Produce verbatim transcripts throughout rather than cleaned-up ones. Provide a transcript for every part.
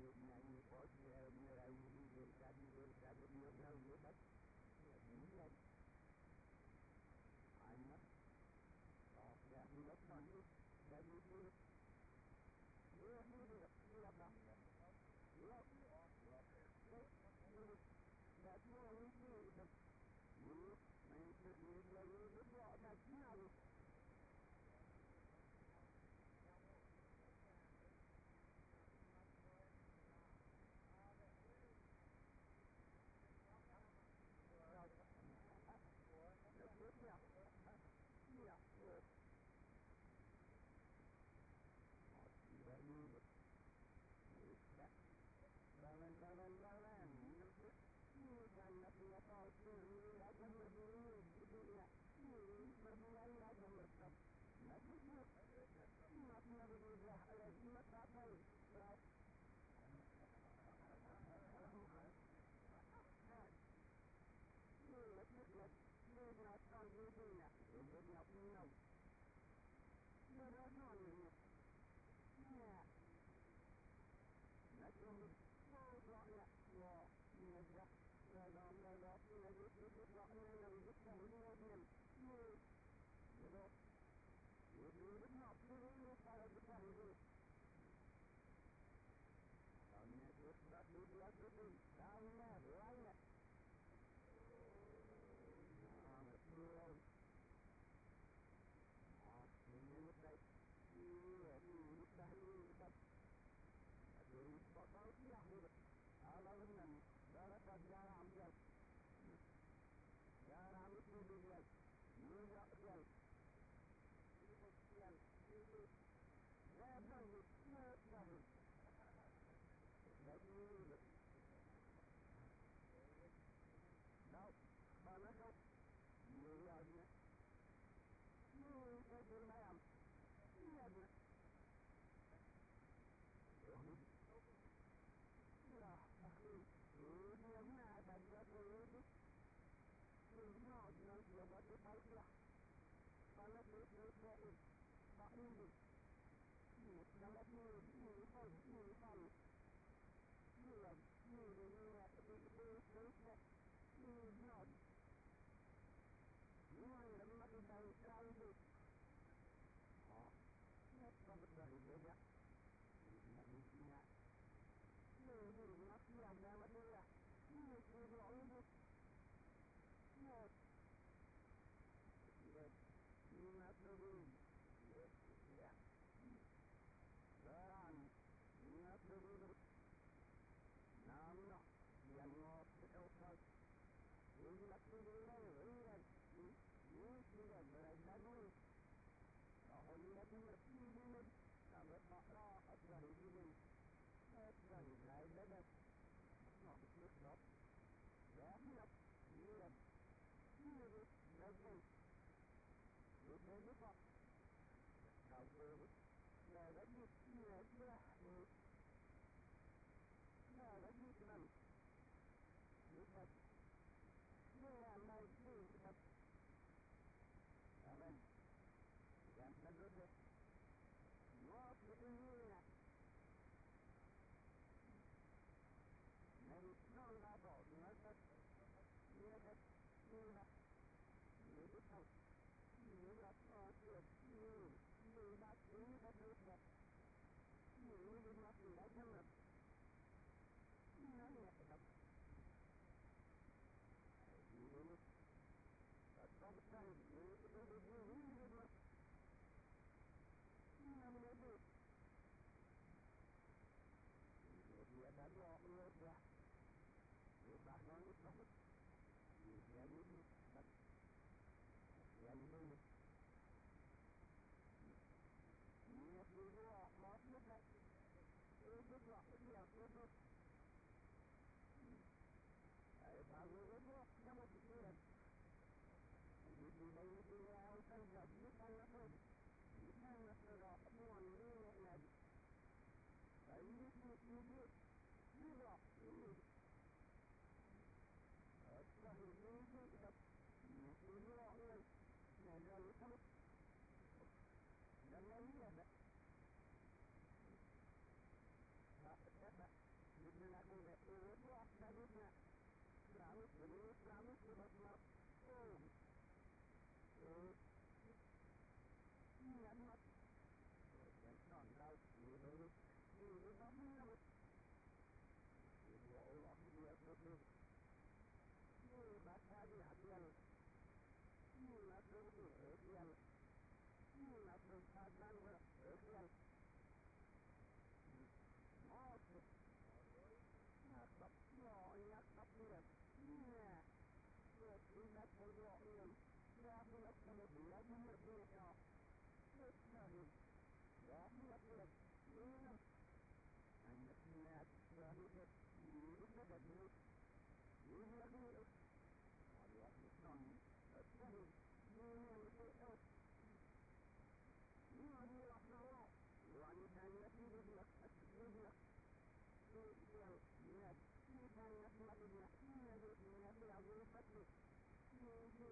Nyanyi pos merayu berkadi berkadi berkadi berkadi berkadi anak oh ya buat nanti dari itu dia dia dia bang dia dia dia semua ini ini main ini lagi berdoa macam ni Yeah, yeah, yeah. Balan, balan, balan. Jangan punya palsu. Akan berdiri, berdiri. Berbulan akan bertap. Masih pun, masih berdiri. Lagi matapai. Dia nak tahu dia nak, dia nak tahu. Dia dah tahu ni. Ya. Nak tahu. Oh, tak ya. Ya, dia dah. Dah dah dah dah. Dia dah dia dah dia dah dia dah dia dia. Dia dah. Dia dah nak dia dah pada kita ni. Kami sudah dua kali. Kami banyak. Betul. Ah, ini baik. Iya, ini baik. Aduh, bakal dia hidup. Alasan barakat garam dia. Garam itu dia. Minyak dia. Itu dia. Itu. Ya, baik. Ya, baik. Baik. Now, barakat Iya, iya. Ini itu malam. Iya, iya. Lah, ini yang ada satu itu. Ini ada satu pasal. Kalau itu itu tak ini. Ini kalau itu ini pun ini pun. Iya, ini ini itu itu ini. Ini lama kita tahu. Oh, ini apa dari dia? Ini ini. Ini masih ada mana? Ini sudah ini. Ini. Ini masih ini. Ya. Dan ini masih ini. Nama yang mau kita ini masih ini. Ini sudah berada. Oh, ini masih ini. Sampai makna asal ini. Asal ini ada. Nak nak. Dah nak. Ini. Ini lagi. Ini apa? Kau dah lagi. Ini dah. Dah lagi kan. Ini. Ini lagi. Amen. Yang kedua, waktu ini, mari kita bawa mereka, mereka, mereka, mereka, mereka masuk, mereka ini kedua, ini masih lama, ini ada, ini Tapi kan, itu itu itu Nama itu. Dia dah buat dia. Dia bangun itu. Dia itu. Dia itu. Dia buat masuk dah. Itu buat dia itu. Ay bago itu, kamu pikiran. Hindi na hindi na ang tanggap. Hindi na ako. Hindi na nasarap mo ang liwanag. Ay hindi mo hindi. Hindi ba? Hindi. At kahit hindi ka. Hindi mo ako. Nagalito. Nagalito ba? Bakit ba? Lagu, Allah Islam, Tahu, Dunia Mutiara, Nabi Rasulullah, Wanita Nabi Rublah, Rublah, Rublah, Niat, Kita Nabi Rublah, Nabi Nabi Abu Bakr, Nabi,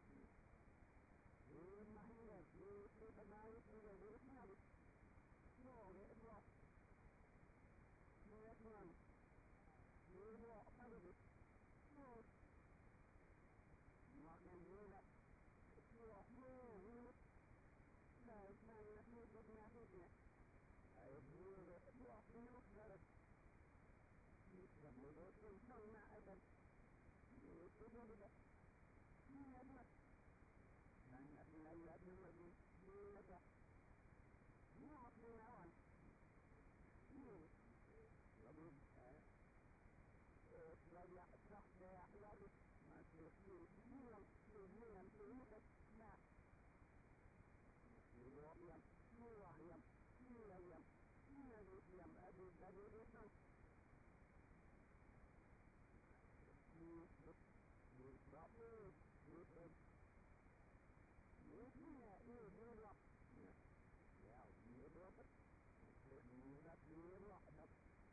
Nabi Muhammad, Nabi Tabarik, Nabi Islam, Nabi Allah, Nabi Islam, Nabi Muhammad, Nabi Makan gula, suah gula, dah mana hidup nasibnya, air gula, suah gula darat, bisa mulut insan nak ada, itu gula, ni ada, sangat layak lagi, gula dah, muat lawan, ni, lalu, eh, layak tak layak lagi. Masih hilang, hilang, hilang, nah, dua yang, dua yang, dua yang, dua yang, ada, ada itu, itu, berapa, itu, itu ya, itu berapa, ya, itu berapa, itu berapa,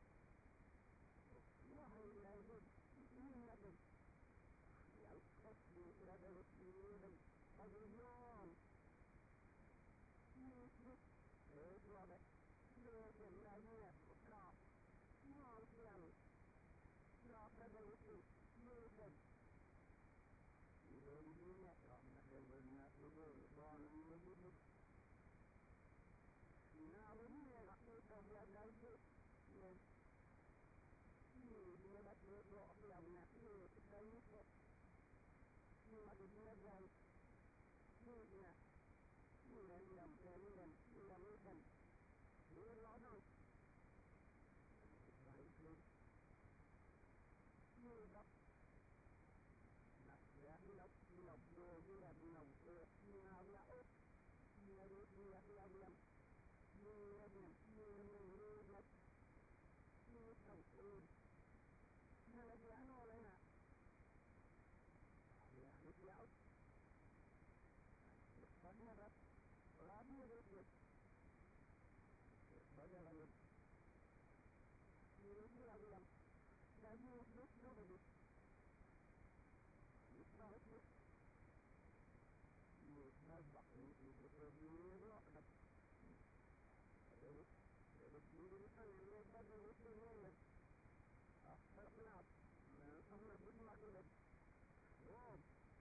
wah, itu, ini ada. القتل لدى السيد الرجال يثبت إطلابك بيت المدينة لا معصيان لا تدوت بيتك يريدون رحمة الناس بالضال المجد نعم رحمة الله البيت يجب أن يطلع الناس بالسيد Mati belajar, dunia, dunia yang beriman, yang iman, berladang, baiklah, mudah, nak nak nak nak berjaya nak nak nak up, nak nak nak nak, nak nak nak nak, nak up, nak nak nak nak. Ya, itu out. Padahal, lagi itu. Padahal, ini lagi yang, lagi itu itu. Itu itu. Ini nampak ini berbeda. Jadi, jadi ini kan yang baru itu ni. Ah, kenapa? Sama pun macam oh,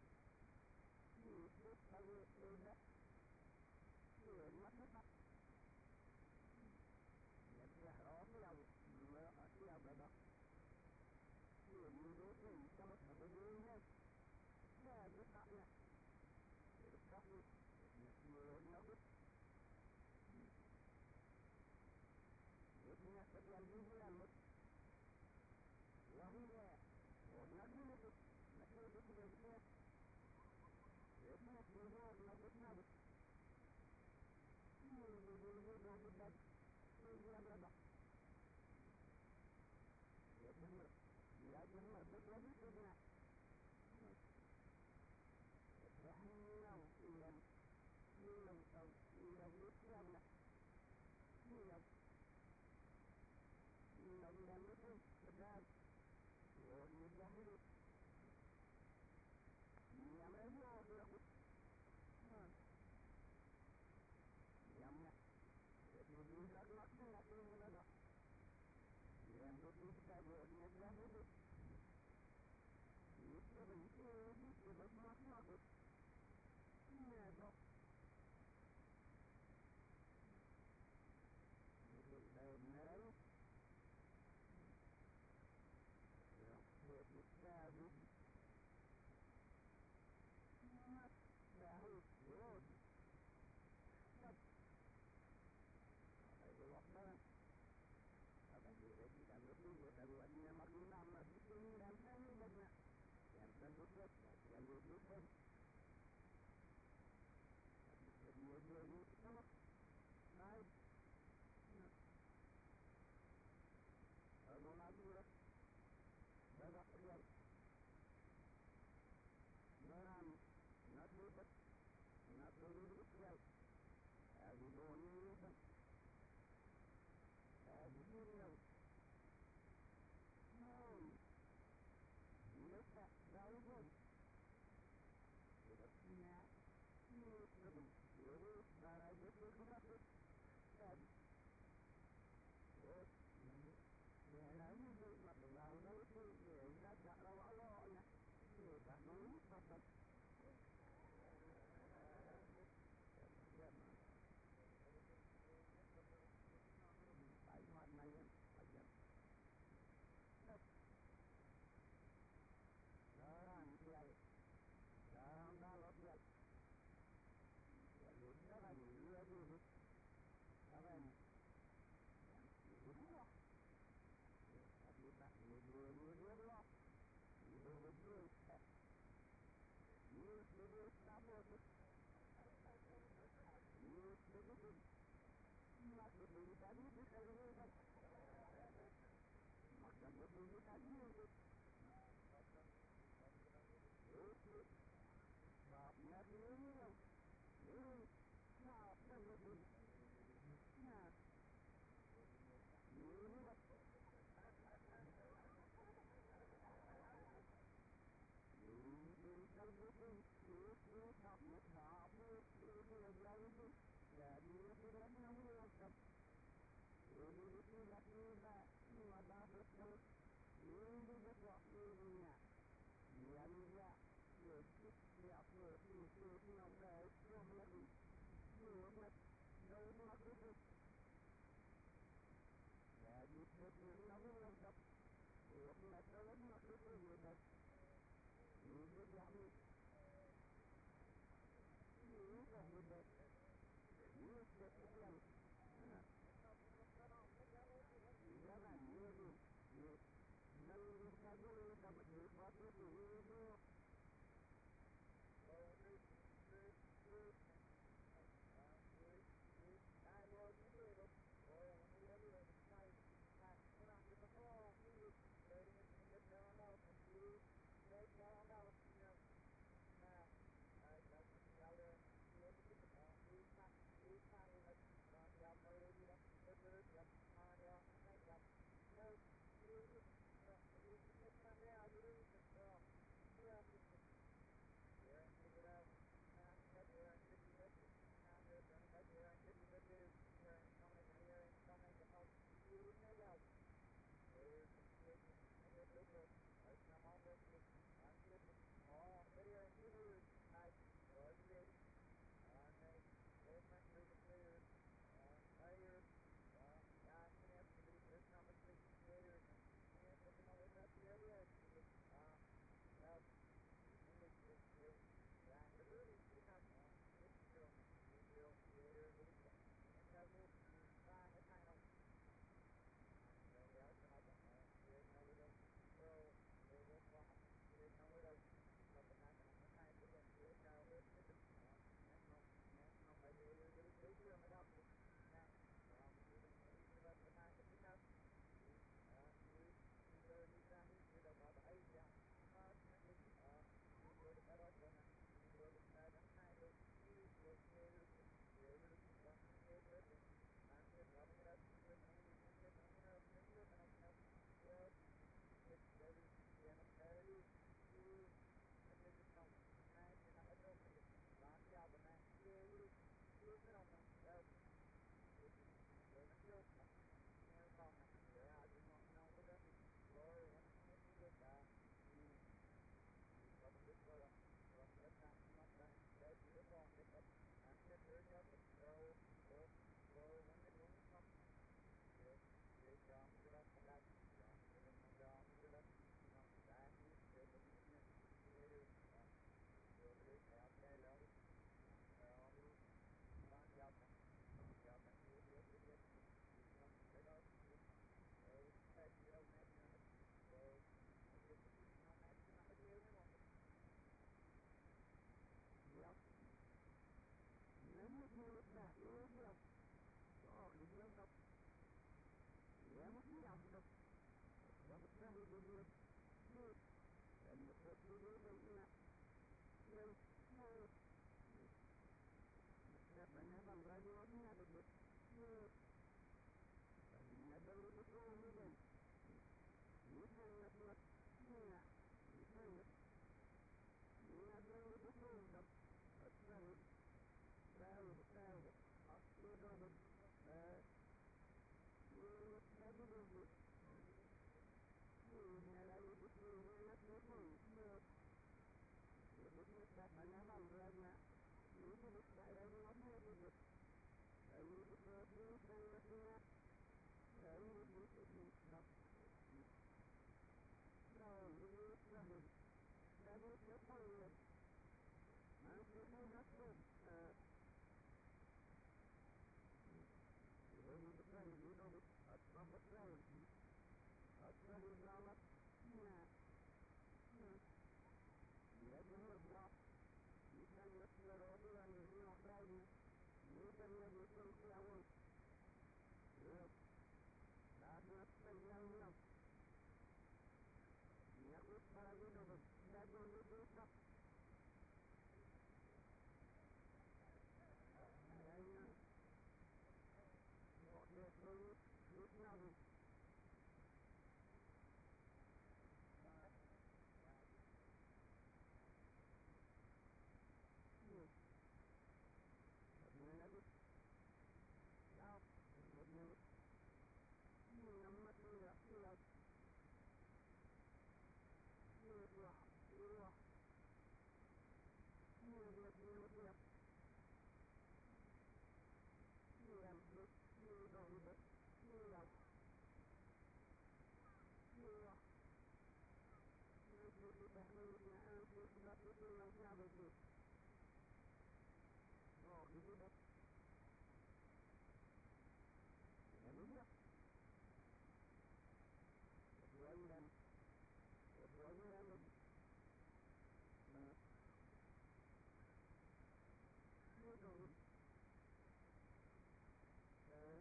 itu kalau sudah, sudah macam ya dah orang yang masih ada, sudah muda ini sama sama dunia, dah besarnya, besarnya, muda itu, itu yang sekian dunia lut, wahai, orang itu. Masih itu sudah siap. Ini sudah lebih baik. Ini lebih lebih baik. Ini berapa? Ya benar. Ya benar. Betul betul. Rahimah ilam ilam atau ilam Islam. Ilam ilam ilam itu benar. Oh ini jahil. Yang mana dia aku, yang mana, jadi dia aku aku nak ini mana, yang itu kita buat ni dah itu, berdiri tadi bisa lihat. Maka berdiri tadi itu. Oke. Maafnya dulu. Ini. Maafnya dulu. Nah. Ini. Berikan buku, itu takut kamu, itu adalah itu. Jadi tidak menguasap. Ini tidak tidak, tidak betul. Ini betul dirinya. Dia tidak, itu tidak betul. Itu tidak baik, tidak tidak tidak betul. Jadi tidak menguasap. Tidak tidak betul. Ini kami, ini kami ber, ini sekian, jangan ini, ini, lalu kami dapat berbuat itu. tôi làm sao được được. Ngọt đi cái đất. Em đúng đó. Tôi anh em. Tôi anh em mình. Mà. Như rồi. Ờ.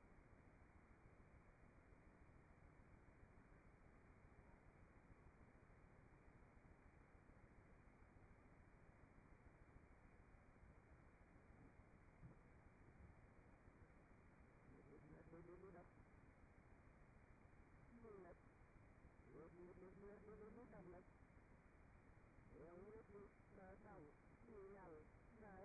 Tôi đi đi đâu. Nhưng mà tôi đi đi đi đi đi đi đâu này. Em biết đi mà sao đi nào mà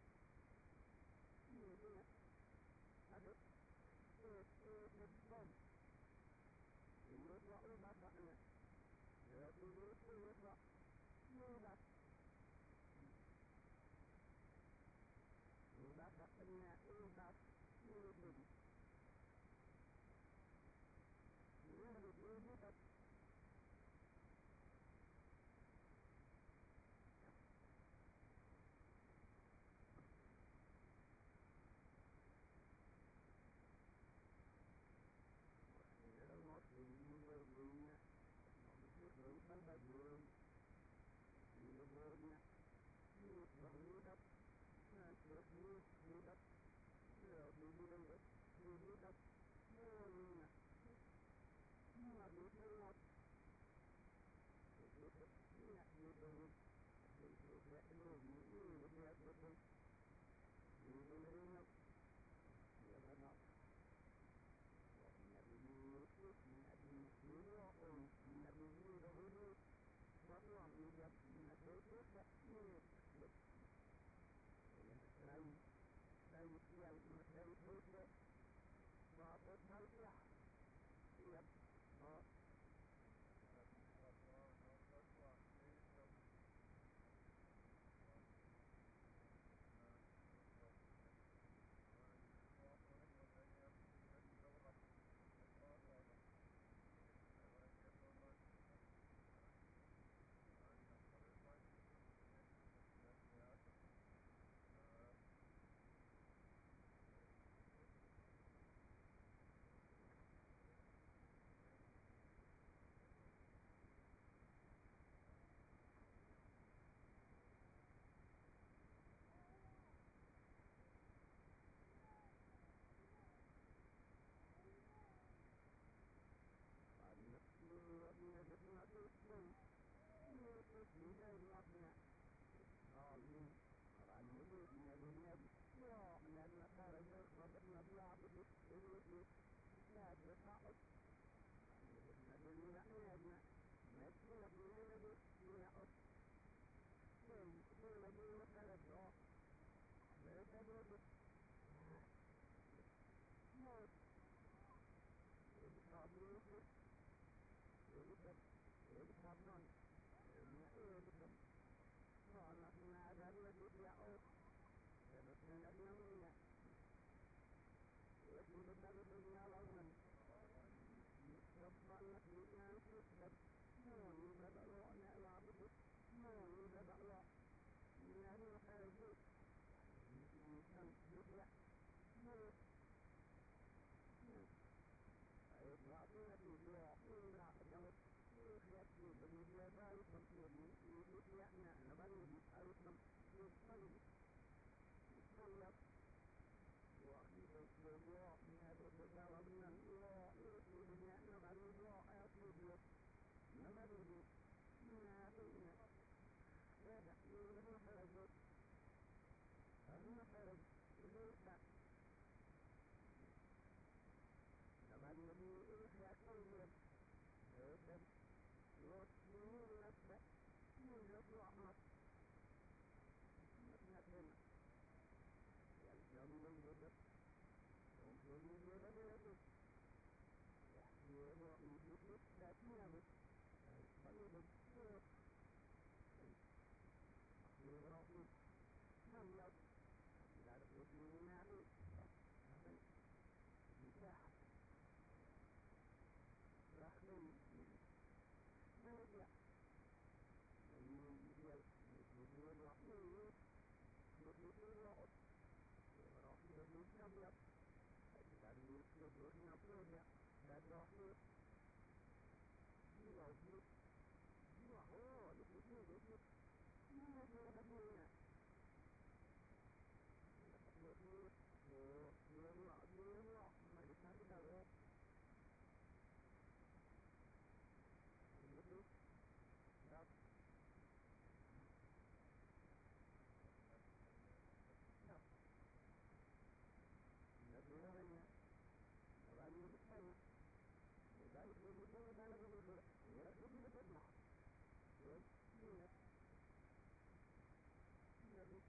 như thế này. À được. Tôi tôi tôi không. Tôi có ưu ba bạn này. Tôi tôi tôi tôi có như là ưu ba bạn nhà ưu ba như mình. Như là tôi biết đâu. Một mình người mình một người bắn bài đường người buồn như bằng đất được như như đất rồi đi đi đâu được đi đi đâu buồn mà đi theo một cái cái nhạc như đường thì tôi sẽ luôn như một nhạc của tôi đi đi đâu đâu giờ là nó Nabi Yusuf, Nabi Nuh, Nabi Hud, semua menjadi Nabi Yusuf. Saya, saya sial Nabi Yusuf. Bapak saya, siap. Oh. looking up here, yeah. That's all here. You know, you, you are, oh, look at you, look at you, look at you, yeah. Look at you, oh, you're wrong, you're wrong, I just have to know that. Look at you, yeah. Yeah. That's the other thing, yeah. Right in the phone. Right in the phone, right in the phone. Yeah, look at the phone. Yes, yeah. Yeah, look.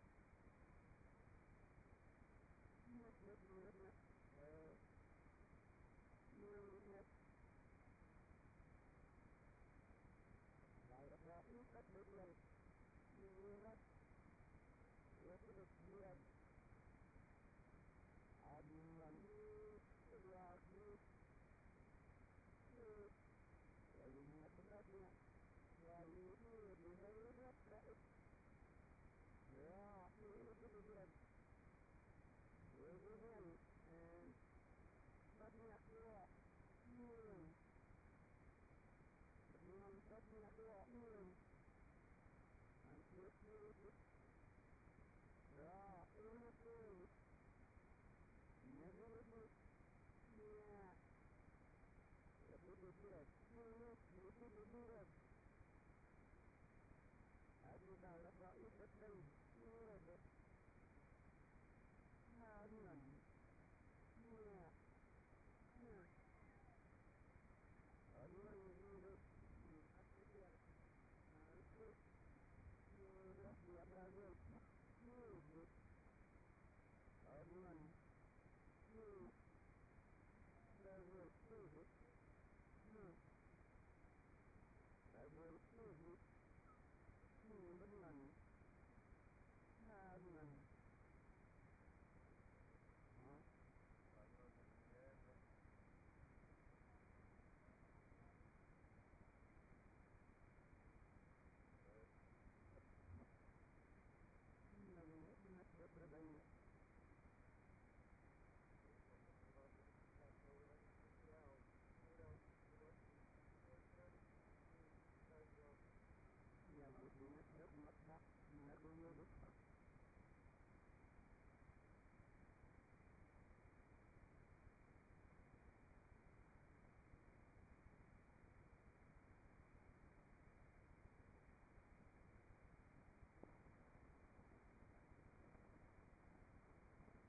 Yes, yes, yes, yes. Uh, yeah, yes. Right about you, that's the way. Yeah, yes, it is, yes. I'm running, running, running up the back, yeah. Yeah, you do it, you know it, that's yeah, you do it again. You do it again, and nothing up there. Hmm. Hmm, nothing up there. Hmm. I'm just doing it. Yeah, anything. Never would look. Yeah. That would be good.